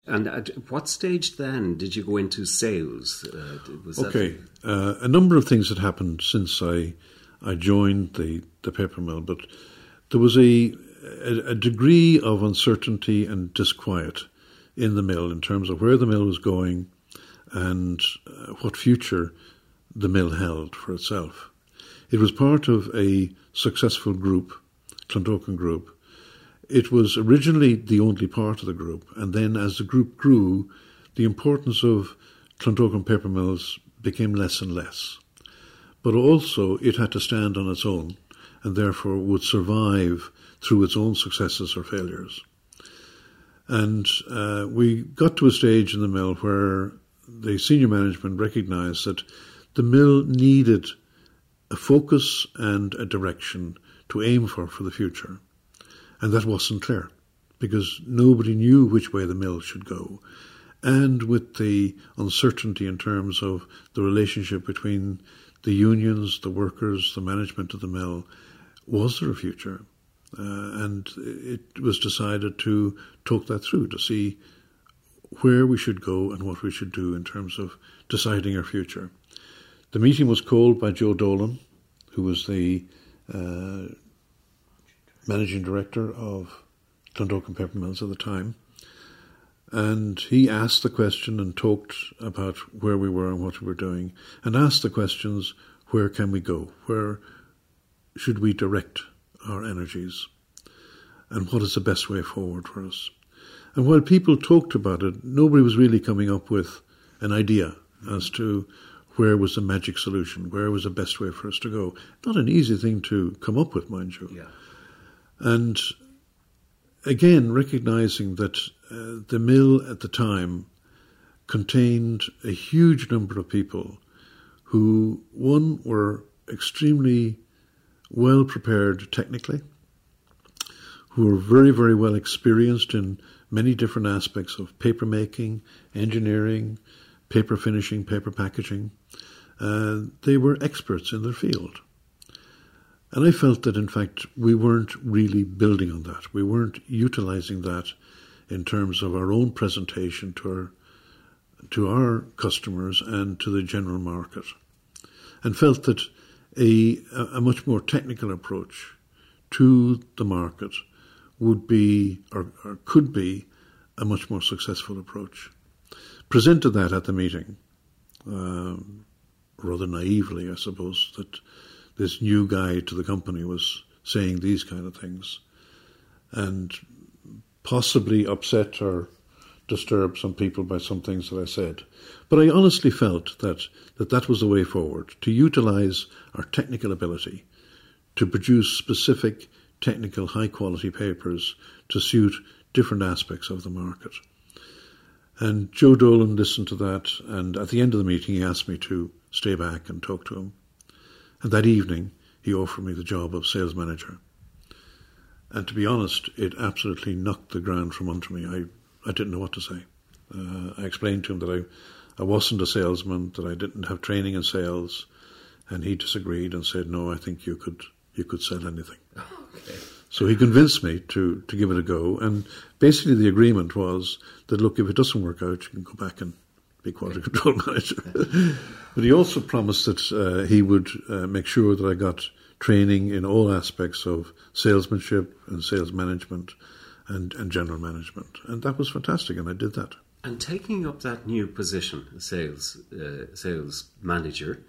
And at what stage then did you go into sales? A number of things had happened since I joined the paper mill, but there was a degree of uncertainty and disquiet in the mill in terms of where the mill was going and what future the mill held for itself. It was part of a successful group, Clondalkin Group. It was originally the only part of the group, and then as the group grew, the importance of Clondalkin paper mills became less and less. But also it had to stand on its own and therefore would survive through its own successes or failures. And we got to a stage in the mill where the senior management recognised that the mill needed a focus and a direction to aim for the future. And that wasn't clear, because nobody knew which way the mill should go. And with the uncertainty in terms of the relationship between the unions, the workers, the management of the mill, was there a future? And it was decided to talk that through, to see where we should go and what we should do in terms of deciding our future. The meeting was called by Joe Dolan, who was the managing director of Clondalkin Paper Mills at the time. And he asked the question and talked about where we were and what we were doing, and asked the questions, where can we go? Where should we direct our energies? And what is the best way forward for us? And while people talked about it, nobody was really coming up with an idea as to where was the magic solution, where was the best way for us to go. Not an easy thing to come up with, mind you. Yeah. And again, recognising that the mill at the time contained a huge number of people who, one, were extremely well prepared technically, who were very, very well experienced in many different aspects of paper making, engineering, paper finishing, paper packaging. They were experts in their field. And I felt that, in fact, we weren't really building on that. We weren't utilising that in terms of our own presentation to our customers and to the general market. And felt that a much more technical approach to the market would be, or could be, a much more successful approach. Presented that at the meeting, rather naively, I suppose, that this new guy to the company was saying these kind of things, and possibly upset or disturbed some people by some things that I said. But I honestly felt that was the way forward, to utilise our technical ability to produce specific technical high-quality papers to suit different aspects of the market. And Joe Dolan listened to that, and at the end of the meeting he asked me to stay back and talk to him. And that evening he offered me the job of sales manager. And to be honest, it absolutely knocked the ground from under me. I didn't know what to say. I explained to him that I wasn't a salesman, that I didn't have training in sales, and he disagreed and said, no, I think you could sell anything. Okay. So he convinced me to give it a go, and basically the agreement was that, look, if it doesn't work out, you can go back and be quality control manager. But he also promised that he would make sure that I got training in all aspects of salesmanship and sales management and general management. And that was fantastic, and I did that. And taking up that new position, sales manager,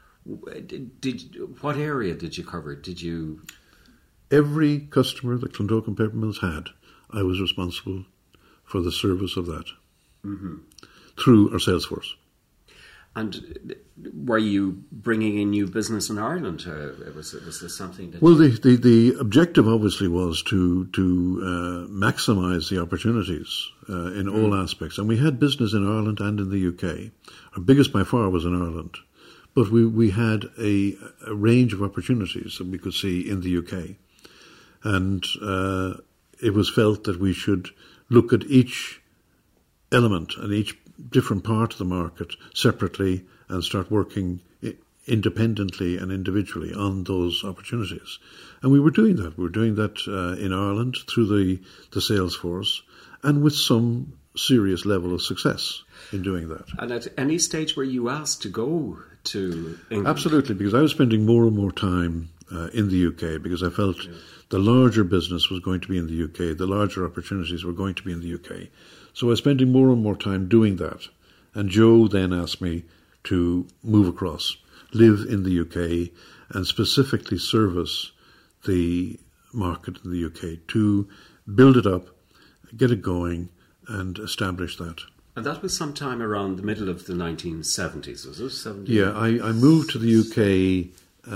what area did you cover? Did you... Every customer that Clondalkin Paper Mills had, I was responsible for the service of that through our sales force. And were you bringing in new business in Ireland? Was this something that... Well, the objective obviously was to maximise the opportunities in all aspects. And we had business in Ireland and in the UK. Our biggest by far was in Ireland. But we had a range of opportunities that we could see in the UK. And it was felt that we should look at each element and each different part of the market separately and start working independently and individually on those opportunities. And we were doing that. We were doing that in Ireland through the sales force and with some serious level of success in doing that. And at any stage were you asked to go to England? Absolutely, because I was spending more and more time in the UK because I felt the larger business was going to be in the UK, the larger opportunities were going to be in the UK. So I was spending more and more time doing that. And Joe then asked me to move across, live in the UK, and specifically service the market in the UK, to build it up, get it going, and establish that. And that was sometime around the middle of the 1970s, was it? 70? Yeah, I moved to the UK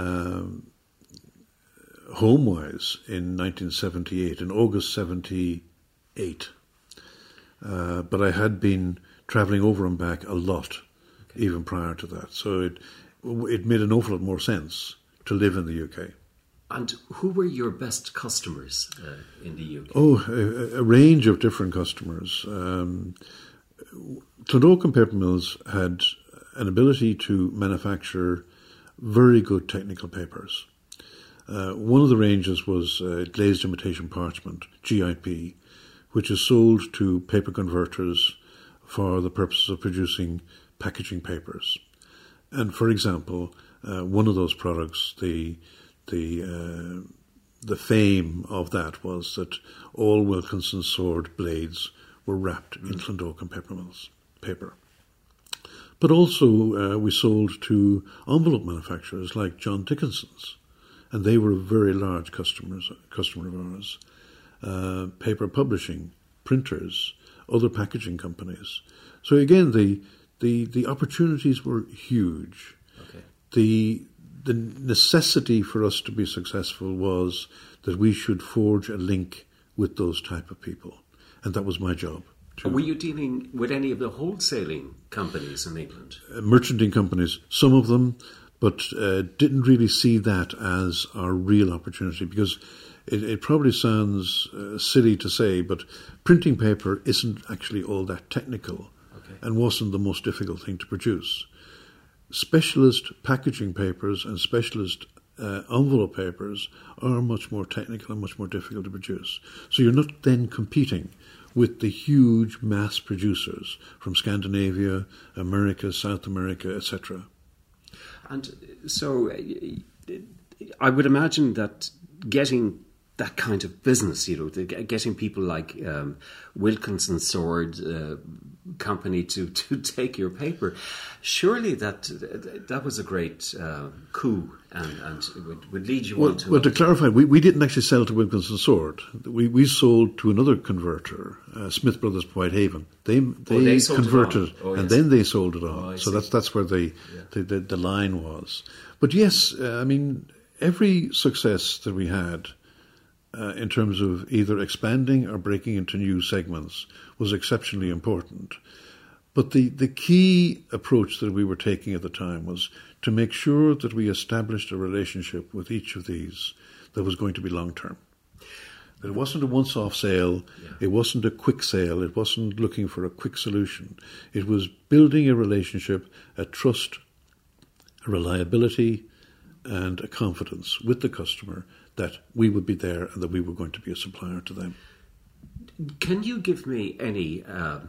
home-wise in 1978, in August 78. But I had been travelling over and back a lot, even prior to that. So it made an awful lot more sense to live in the UK. And who were your best customers in the UK? Oh, a range of different customers. Clondalkin Paper Mills had an ability to manufacture very good technical papers. One of the ranges was glazed imitation parchment, GIP, which is sold to paper converters for the purposes of producing packaging papers. And for example, one of those products, the fame of that was that all Wilkinson sword blades were wrapped in Clondalkin Paper Mills paper. But also we sold to envelope manufacturers like John Dickinson's, and they were a very large customer of ours. Paper publishing, printers, other packaging companies. So again, the opportunities were huge. Okay. The necessity for us to be successful was that we should forge a link with those type of people, and that was my job. Were you dealing with any of the wholesaling companies in England? Merchanting companies, some of them, but didn't really see that as our real opportunity, because it probably sounds silly to say, but printing paper isn't actually all that technical, and wasn't the most difficult thing to produce. Specialist packaging papers and specialist envelope papers are much more technical and much more difficult to produce. So you're not then competing with the huge mass producers from Scandinavia, America, South America, etc. And so I would imagine that getting that kind of business, getting people like Wilkinson Sword Company to take your paper, surely that was a great coup and it would lead you on to... Well, to clarify, we didn't actually sell to Wilkinson Sword. We sold to another converter, Smith Brothers Whitehaven. They converted and then they sold it on. So that's where the line was. But yes, I mean, every success that we had in terms of either expanding or breaking into new segments was exceptionally important. But the key approach that we were taking at the time was to make sure that we established a relationship with each of these that was going to be long-term. That it wasn't a once-off sale, it wasn't a quick sale, it wasn't looking for a quick solution. It was building a relationship, a trust, a reliability, and a confidence with the customer that we would be there and that we were going to be a supplier to them. Can you give me any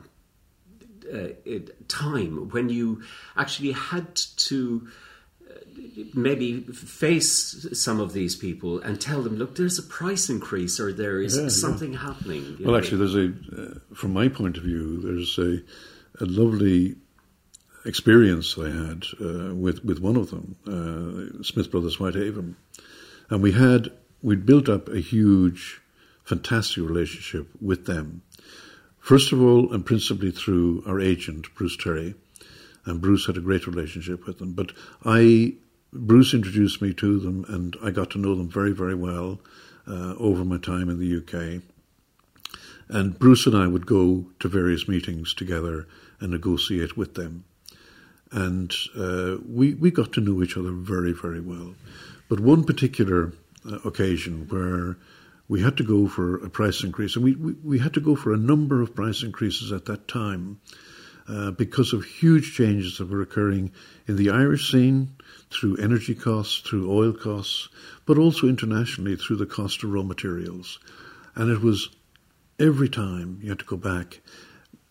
time when you actually had to maybe face some of these people and tell them, look, there's a price increase or there is something happening? Well, actually, there's from my point of view, there's a lovely experience I had with one of them, Smith Brothers Whitehaven. And we'd built up a huge, fantastic relationship with them. First of all, and principally through our agent, Bruce Terry. And Bruce had a great relationship with them. But Bruce introduced me to them, and I got to know them very, very well over my time in the UK. And Bruce and I would go to various meetings together and negotiate with them. And we got to know each other very, very well. But one particular occasion where we had to go for a price increase, and we had to go for a number of price increases at that time because of huge changes that were occurring in the Irish scene through energy costs, through oil costs, but also internationally through the cost of raw materials. And it was every time you had to go back,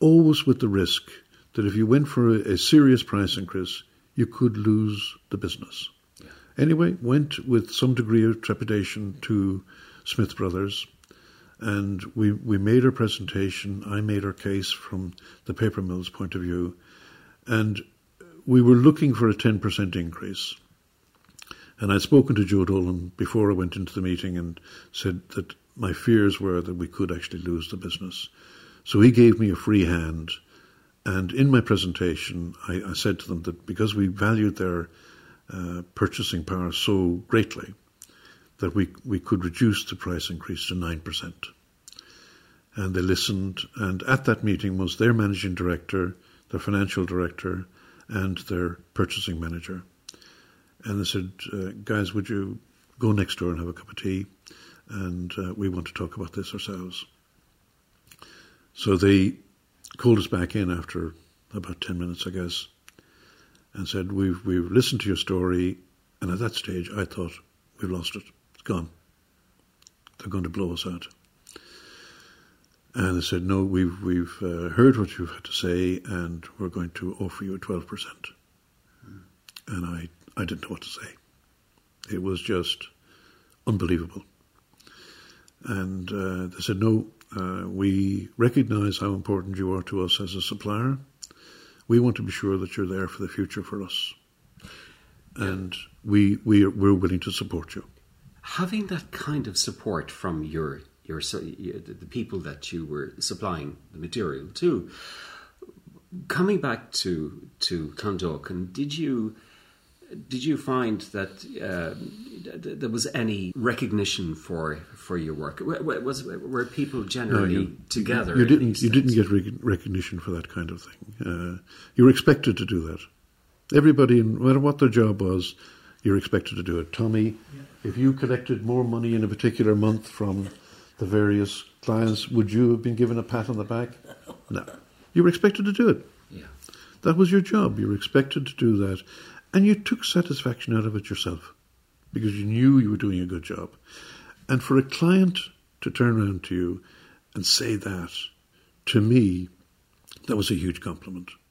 always with the risk that if you went for a serious price increase, you could lose the business. Yeah. Anyway, went with some degree of trepidation to Smith Brothers, and we made our presentation. I made our case from the paper mill's point of view, and we were looking for a 10% increase. And I'd spoken to Joe Dolan before I went into the meeting and said that my fears were that we could actually lose the business. So he gave me a free hand. And in my presentation, I said to them that because we valued their purchasing power so greatly, that we could reduce the price increase to 9%. And they listened. And at that meeting was their managing director, their financial director, and their purchasing manager. And they said, guys, would you go next door and have a cup of tea? And we want to talk about this ourselves. So they called us back in after about 10 minutes, I guess, and said, we've listened to your story. And at that stage, I thought, we've lost it. It's gone. They're going to blow us out. And they said, no, we've heard what you've had to say, and we're going to offer you a 12%. And I didn't know what to say. It was just unbelievable. And they said, no, we recognise how important you are to us as a supplier. We want to be sure that you're there for the future for us. And we're willing to support you. Having that kind of support from the people that you were supplying the material to, coming back to Clondalkin, did you find that there was any recognition for your work? Were people generally together? You didn't get recognition for that kind of thing. You were expected to do that. Everybody, no matter what their job was, you're expected to do it. Tommy, if you collected more money in a particular month from the various clients, would you have been given a pat on the back? No. You were expected to do it. Yeah. That was your job. You were expected to do that. And you took satisfaction out of it yourself because you knew you were doing a good job. And for a client to turn around to you and say that, to me, that was a huge compliment.